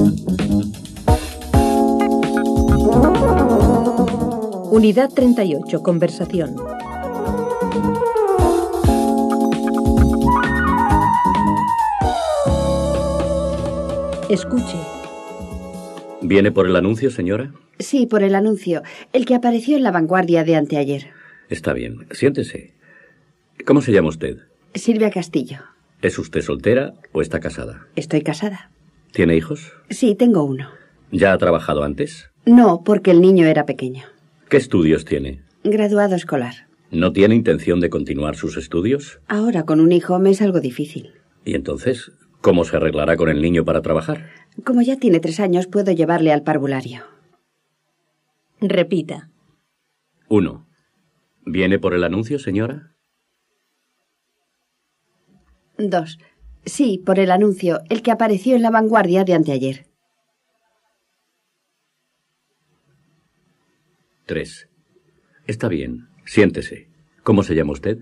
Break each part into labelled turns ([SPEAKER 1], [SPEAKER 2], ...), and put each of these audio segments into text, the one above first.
[SPEAKER 1] Unidad 38. Conversación. Escuche.
[SPEAKER 2] ¿Viene por el anuncio, señora?
[SPEAKER 3] Sí, por el anuncio. El que apareció en La Vanguardia de anteayer.
[SPEAKER 2] Está bien. Siéntese. ¿Cómo se llama usted?
[SPEAKER 3] Silvia Castillo.
[SPEAKER 2] ¿Es usted soltera o está casada?
[SPEAKER 3] Estoy casada.
[SPEAKER 2] ¿Tiene hijos?
[SPEAKER 3] Sí, tengo uno.
[SPEAKER 2] ¿Ya ha trabajado antes?
[SPEAKER 3] No, porque el niño era pequeño.
[SPEAKER 2] ¿Qué estudios tiene?
[SPEAKER 3] Graduado escolar.
[SPEAKER 2] ¿No tiene intención de continuar sus estudios?
[SPEAKER 3] Ahora con un hijo me es algo difícil.
[SPEAKER 2] ¿Y entonces cómo se arreglará con el niño para trabajar?
[SPEAKER 3] Como ya tiene 3 años, puedo llevarle al parvulario.
[SPEAKER 1] Repita.
[SPEAKER 2] 1. ¿Viene por el anuncio, señora?
[SPEAKER 3] 2. Sí, por el anuncio, el que apareció en La Vanguardia de anteayer.
[SPEAKER 2] 3. Está bien. Siéntese. ¿Cómo se llama usted?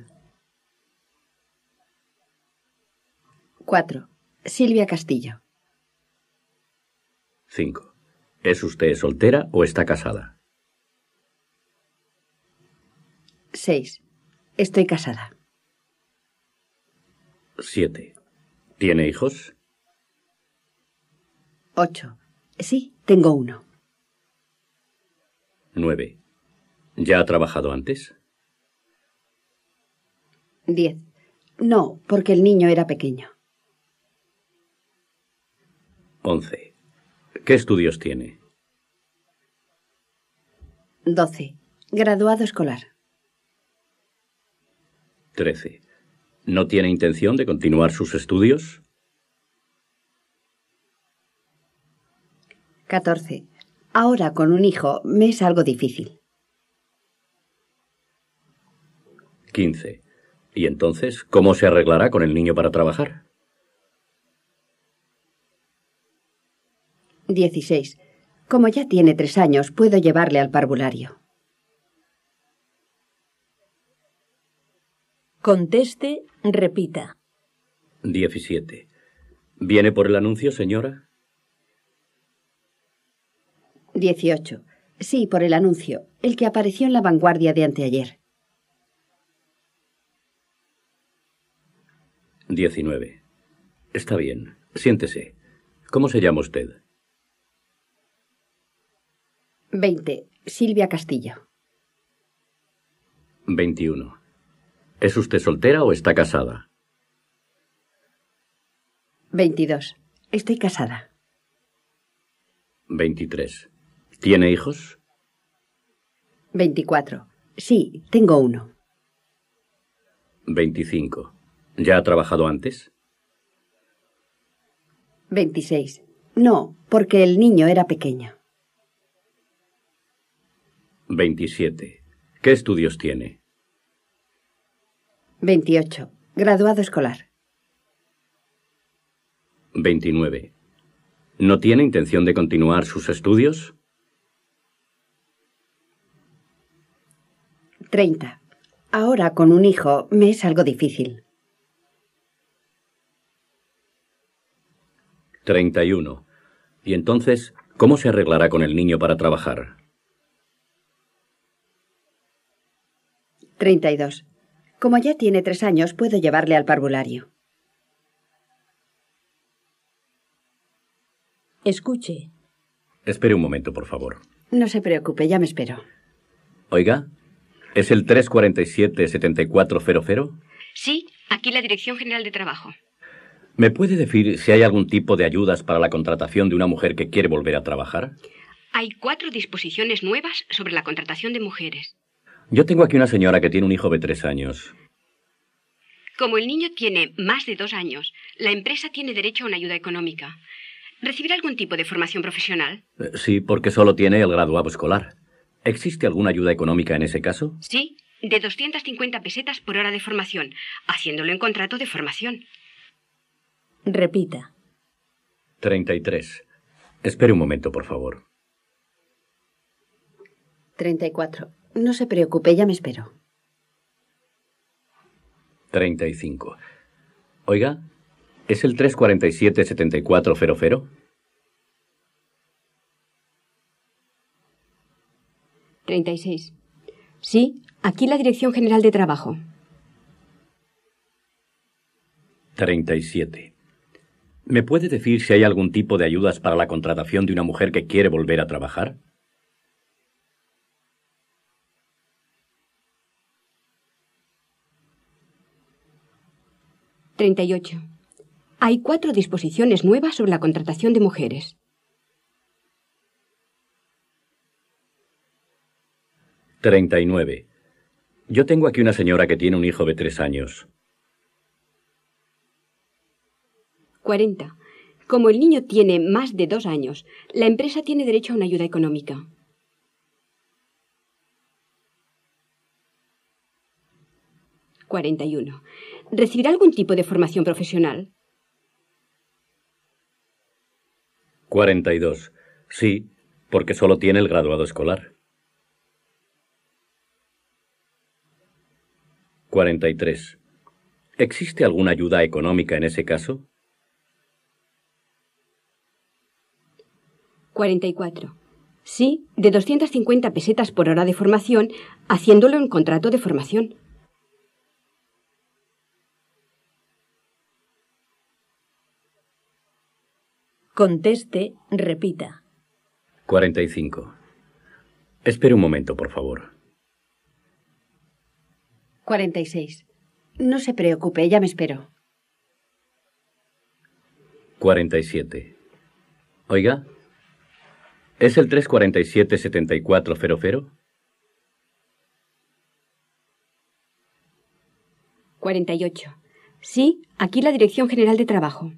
[SPEAKER 3] 4. Silvia Castillo.
[SPEAKER 2] 5. ¿Es usted soltera o está casada?
[SPEAKER 3] 6. Estoy casada.
[SPEAKER 2] 7. ¿Tiene hijos?
[SPEAKER 3] 8. Sí, tengo uno.
[SPEAKER 2] 9. ¿Ya ha trabajado antes?
[SPEAKER 3] 10. No, porque el niño era pequeño.
[SPEAKER 2] 11. ¿Qué estudios tiene?
[SPEAKER 3] 12. Graduado escolar.
[SPEAKER 2] 13. ¿No tiene intención de continuar sus estudios?
[SPEAKER 3] 14. Ahora con un hijo me es algo difícil.
[SPEAKER 2] 15. ¿Y entonces cómo se arreglará con el niño para trabajar?
[SPEAKER 3] 16. Como ya tiene 3 años, puedo llevarle al parvulario.
[SPEAKER 1] Conteste, repita.
[SPEAKER 2] 17. ¿Viene por el anuncio, señora?
[SPEAKER 3] 18. Sí, por el anuncio, el que apareció en La Vanguardia de anteayer.
[SPEAKER 2] 19. Está bien. Siéntese. ¿Cómo se llama usted?
[SPEAKER 3] 20. Silvia Castillo.
[SPEAKER 2] 21. ¿Es usted soltera o está casada?
[SPEAKER 3] 22. Estoy casada.
[SPEAKER 2] 23. ¿Tiene hijos?
[SPEAKER 3] 24. Sí, tengo uno.
[SPEAKER 2] 25. ¿Ya ha trabajado antes?
[SPEAKER 3] 26. No, porque el niño era pequeño.
[SPEAKER 2] 27. ¿Qué estudios tiene?
[SPEAKER 3] 28. Graduado escolar.
[SPEAKER 2] 29. ¿No tiene intención de continuar sus estudios?
[SPEAKER 3] 30. Ahora con un hijo me es algo difícil.
[SPEAKER 2] 31. ¿Y entonces cómo se arreglará con el niño para trabajar?
[SPEAKER 3] 32. Como ya tiene 3 años, puedo llevarle al parvulario.
[SPEAKER 1] Escuche.
[SPEAKER 2] Espere un momento, por favor.
[SPEAKER 3] No se preocupe, ya me espero.
[SPEAKER 2] Oiga, ¿es el 347-7400?
[SPEAKER 4] Sí, aquí la Dirección General de Trabajo.
[SPEAKER 2] ¿Me puede decir si hay algún tipo de ayudas para la contratación de una mujer que quiere volver a trabajar?
[SPEAKER 4] Hay 4 disposiciones nuevas sobre la contratación de mujeres.
[SPEAKER 2] Yo tengo aquí una señora que tiene un hijo de 3 años.
[SPEAKER 4] Como el niño tiene más de 2 años, la empresa tiene derecho a una ayuda económica. ¿Recibirá algún tipo de formación profesional?
[SPEAKER 2] Sí, porque solo tiene el graduado escolar. ¿Existe alguna ayuda económica en ese caso?
[SPEAKER 4] Sí, de 250 pesetas por hora de formación, haciéndolo en contrato de formación.
[SPEAKER 1] Repita.
[SPEAKER 2] 33. Espere un momento, por favor.
[SPEAKER 3] 34. No se preocupe, ya me espero.
[SPEAKER 2] 35. Oiga, ¿es el 347-7400?
[SPEAKER 4] 36. Sí, aquí la Dirección General de Trabajo.
[SPEAKER 2] 37. ¿Me puede decir si hay algún tipo de ayudas para la contratación de una mujer que quiere volver a trabajar?
[SPEAKER 4] ¿38? Hay 4 disposiciones nuevas sobre la contratación de mujeres.
[SPEAKER 2] 39. Yo tengo aquí una señora que tiene un hijo de 3 años.
[SPEAKER 4] 40. Como el niño tiene más de 2 años, la empresa tiene derecho a una ayuda económica. 41. ¿Recibirá algún tipo de formación profesional?
[SPEAKER 2] 42. Sí, porque solo tiene el graduado escolar. 43. ¿Existe alguna ayuda económica en ese caso?
[SPEAKER 4] 44. Sí, de 250 pesetas por hora de formación, haciéndolo en contrato de formación.
[SPEAKER 1] repita.
[SPEAKER 2] 45. Espere un momento, por favor.
[SPEAKER 3] 46. No se preocupe, ya me espero.
[SPEAKER 2] 47. Oiga, ¿es el 347-7400?
[SPEAKER 4] 48. Sí, aquí la Dirección General de Trabajo.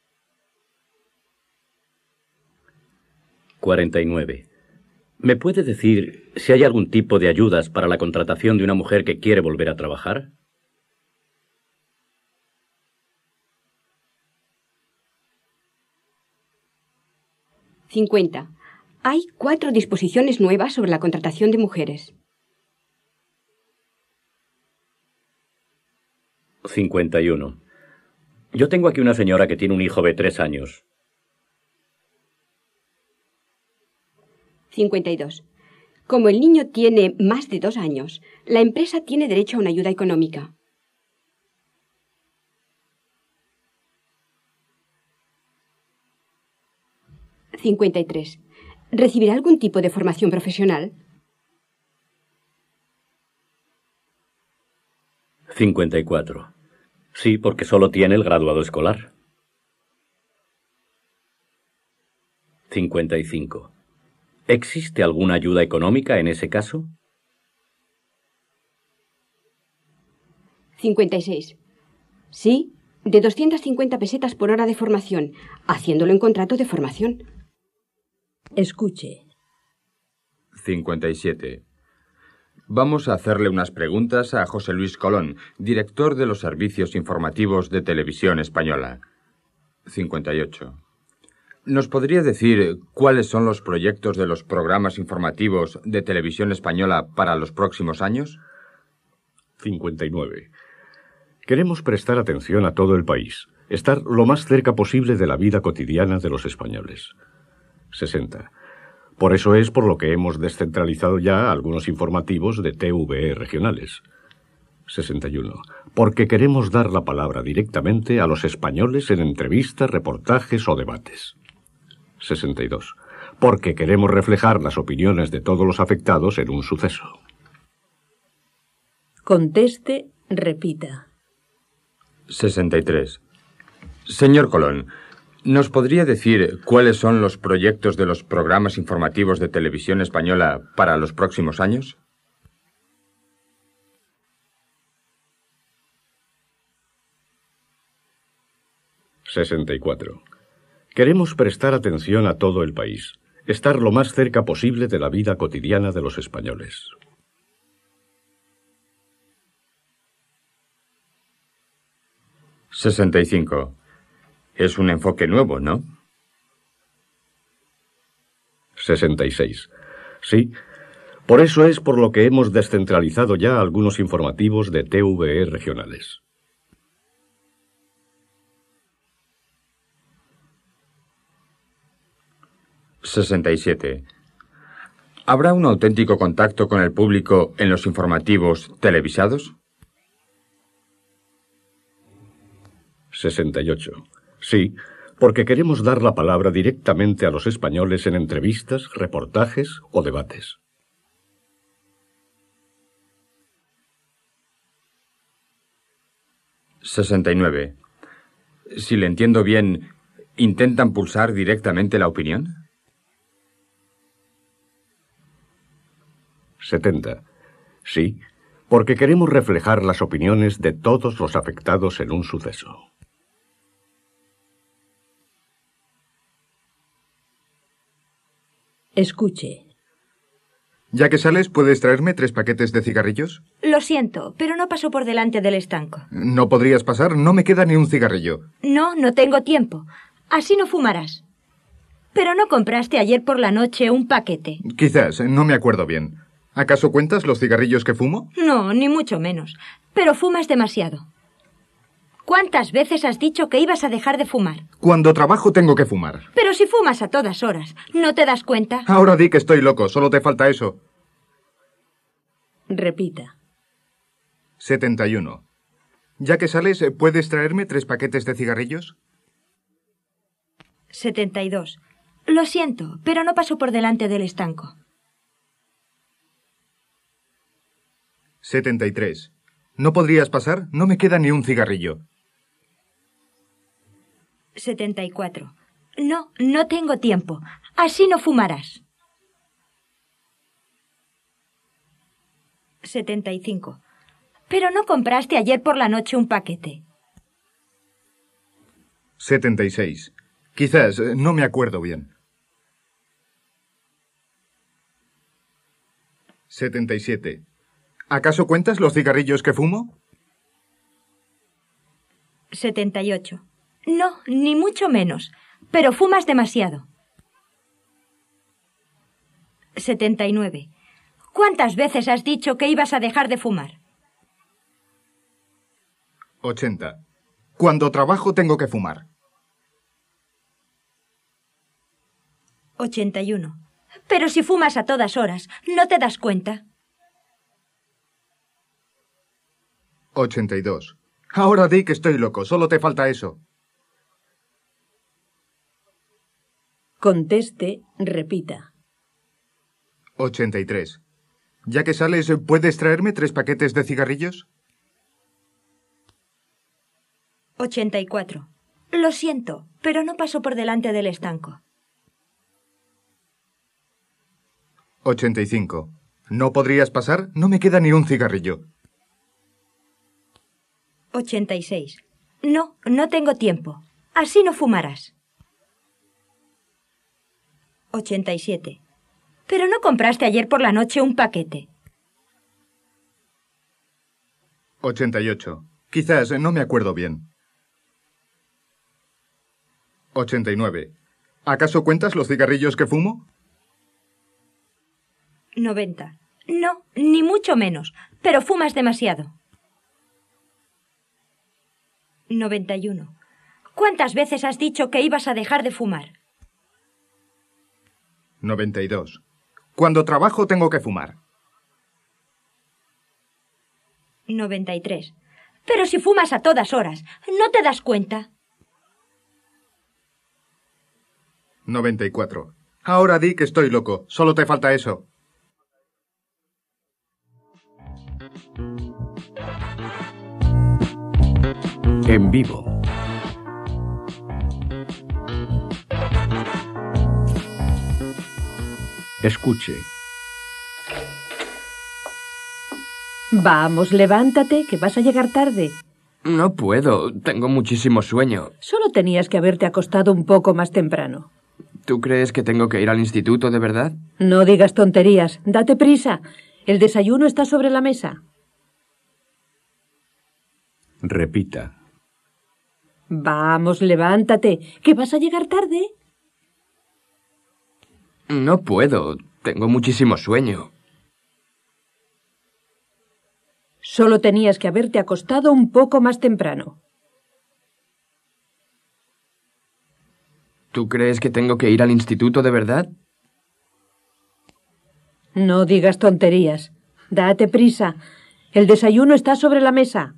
[SPEAKER 2] 49. ¿Me puede decir si hay algún tipo de ayudas para la contratación de una mujer que quiere volver a trabajar?
[SPEAKER 4] 50. Hay 4 disposiciones nuevas sobre la contratación de mujeres.
[SPEAKER 2] 51. Yo tengo aquí una señora que tiene un hijo de 3 años.
[SPEAKER 4] 52. Como el niño tiene más de 2 años, la empresa tiene derecho a una ayuda económica. 53. ¿Recibirá algún tipo de formación profesional?
[SPEAKER 2] 54. Sí, porque solo tiene el graduado escolar. 55. ¿Existe alguna ayuda económica en ese caso?
[SPEAKER 4] 56. Sí, de 250 pesetas por hora de formación, haciéndolo en contrato de formación.
[SPEAKER 1] Escuche.
[SPEAKER 5] 57. Vamos a hacerle unas preguntas a José Luis Colón, director de los servicios informativos de Televisión Española. 58. ¿Nos podría decir cuáles son los proyectos de los programas informativos de Televisión Española para los próximos años?
[SPEAKER 6] 59. Queremos prestar atención a todo el país, estar lo más cerca posible de la vida cotidiana de los españoles. 60. Por eso es por lo que hemos descentralizado ya algunos informativos de TVE regionales. 61. Porque queremos dar la palabra directamente a los españoles en entrevistas, reportajes o debates. 62. Porque queremos reflejar las opiniones de todos los afectados en un suceso.
[SPEAKER 1] Conteste, repita.
[SPEAKER 5] 63. Señor Colón, ¿nos podría decir cuáles son los proyectos de los programas informativos de Televisión Española para los próximos años?
[SPEAKER 6] 64. Queremos prestar atención a todo el país, estar lo más cerca posible de la vida cotidiana de los españoles.
[SPEAKER 5] 65. Es un enfoque nuevo, ¿no?
[SPEAKER 6] 66. Sí. Por eso es por lo que hemos descentralizado ya algunos informativos de TVE regionales.
[SPEAKER 5] 67. ¿Habrá un auténtico contacto con el público en los informativos televisados?
[SPEAKER 6] 68. Sí, porque queremos dar la palabra directamente a los españoles en entrevistas, reportajes o debates.
[SPEAKER 5] 69. Si le entiendo bien, ¿intentan pulsar directamente la opinión?
[SPEAKER 6] 70. Sí, porque queremos reflejar las opiniones de todos los afectados en un suceso.
[SPEAKER 1] Escuche.
[SPEAKER 7] Ya que sales, ¿puedes traerme 3 paquetes de cigarrillos?
[SPEAKER 8] Lo siento, pero no paso por delante del estanco.
[SPEAKER 7] ¿No podrías pasar? No me queda ni un cigarrillo.
[SPEAKER 8] No, no tengo tiempo. Así no fumarás. Pero no compraste ayer por la noche un paquete.
[SPEAKER 7] Quizás, no me acuerdo bien. ¿Acaso cuentas los cigarrillos que fumo?
[SPEAKER 8] No, ni mucho menos. Pero fumas demasiado. ¿Cuántas veces has dicho que ibas a dejar de fumar?
[SPEAKER 7] Cuando trabajo tengo que fumar.
[SPEAKER 8] Pero si fumas a todas horas, ¿no te das cuenta?
[SPEAKER 7] Ahora di que estoy loco, solo te falta eso.
[SPEAKER 1] Repita.
[SPEAKER 7] 71. Ya que sales, ¿puedes traerme 3 paquetes de cigarrillos?
[SPEAKER 8] 72. Lo siento, pero no paso por delante del estanco.
[SPEAKER 7] 73. ¿No podrías pasar? No me queda ni un cigarrillo.
[SPEAKER 8] 74. No, no tengo tiempo. Así no fumarás. 75. Pero no compraste ayer por la noche un paquete.
[SPEAKER 7] 76. Quizás, no me acuerdo bien. 77. ¿Acaso cuentas los cigarrillos que fumo?
[SPEAKER 8] 78. No, ni mucho menos. Pero fumas demasiado. 79. ¿Cuántas veces has dicho que ibas a dejar de fumar?
[SPEAKER 7] 80. Cuando trabajo tengo que fumar.
[SPEAKER 8] 81. Pero si fumas a todas horas, ¿no te das cuenta?
[SPEAKER 7] 82. Ahora di que estoy loco, solo te falta eso.
[SPEAKER 1] Conteste, repita.
[SPEAKER 7] 83. Ya que sales, ¿puedes traerme 3 paquetes de cigarrillos?
[SPEAKER 8] 84. Lo siento, pero no paso por delante del estanco.
[SPEAKER 7] 85. ¿No podrías pasar? No me queda ni un cigarrillo.
[SPEAKER 8] 86. No, no tengo tiempo. Así no fumarás. 87. Pero no compraste ayer por la noche un paquete.
[SPEAKER 7] 88. Quizás, no me acuerdo bien. 89. ¿Acaso cuentas los cigarrillos que fumo?
[SPEAKER 8] 90. No, ni mucho menos, pero fumas demasiado. 91. ¿Cuántas veces has dicho que ibas a dejar de fumar?
[SPEAKER 7] 92. Cuando trabajo tengo que fumar.
[SPEAKER 8] 93. Pero si fumas a todas horas, ¿no te das cuenta?
[SPEAKER 7] 94. Ahora di que estoy loco, solo te falta eso.
[SPEAKER 6] En vivo. Escuche.
[SPEAKER 1] Vamos, levántate, que vas a llegar tarde.
[SPEAKER 9] No puedo, tengo muchísimo sueño.
[SPEAKER 1] Solo tenías que haberte acostado un poco más temprano.
[SPEAKER 9] ¿Tú crees que tengo que ir al instituto de verdad?
[SPEAKER 1] No digas tonterías, date prisa. El desayuno está sobre la mesa.
[SPEAKER 6] Repita.
[SPEAKER 1] Vamos, levántate, que vas a llegar tarde.
[SPEAKER 9] No puedo, tengo muchísimo sueño.
[SPEAKER 1] Solo tenías que haberte acostado un poco más temprano.
[SPEAKER 9] ¿Tú crees que tengo que ir al instituto de verdad?
[SPEAKER 1] No digas tonterías. Date prisa. El desayuno está sobre la mesa.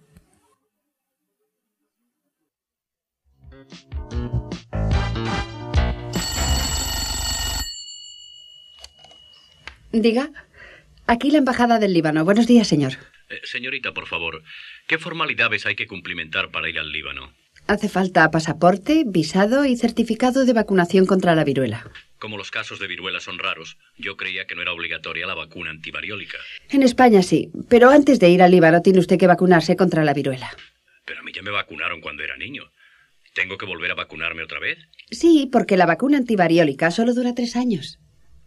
[SPEAKER 3] Diga. Aquí la embajada del Líbano. Buenos días, señor.
[SPEAKER 2] Señorita, por favor, ¿qué formalidades hay que cumplimentar para ir al Líbano?
[SPEAKER 3] Hace falta pasaporte, visado y certificado de vacunación contra la viruela.
[SPEAKER 2] Como los casos de viruela son raros, yo creía que no era obligatoria la vacuna antivariólica.
[SPEAKER 3] En España sí, pero antes de ir al Líbano tiene usted que vacunarse contra la viruela.
[SPEAKER 2] Pero a mí ya me vacunaron cuando era niño. ¿Tengo que volver a vacunarme otra vez?
[SPEAKER 3] Sí, porque la vacuna antivariólica solo dura 3 años.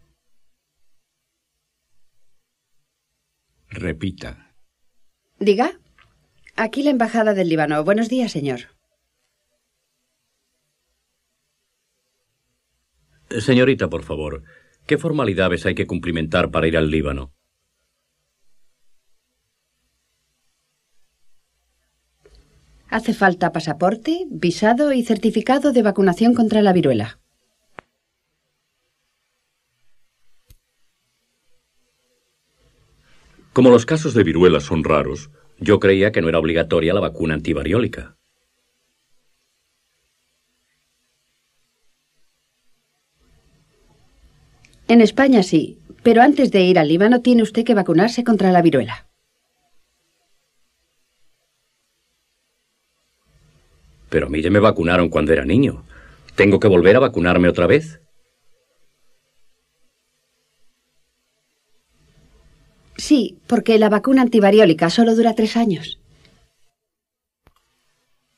[SPEAKER 6] Repita.
[SPEAKER 3] Diga. Aquí la embajada del Líbano. Buenos días, señor.
[SPEAKER 2] Señorita, por favor, ¿qué formalidades hay que cumplimentar para ir al Líbano?
[SPEAKER 3] Hace falta pasaporte, visado y certificado de vacunación contra la viruela.
[SPEAKER 2] Como los casos de viruela son raros, yo creía que no era obligatoria la vacuna antivariólica.
[SPEAKER 3] En España sí, pero antes de ir al Líbano tiene usted que vacunarse contra la viruela.
[SPEAKER 2] Pero a mí ya me vacunaron cuando era niño. ¿Tengo que volver a vacunarme otra vez?
[SPEAKER 3] Sí, porque la vacuna antivariólica solo dura 3 años.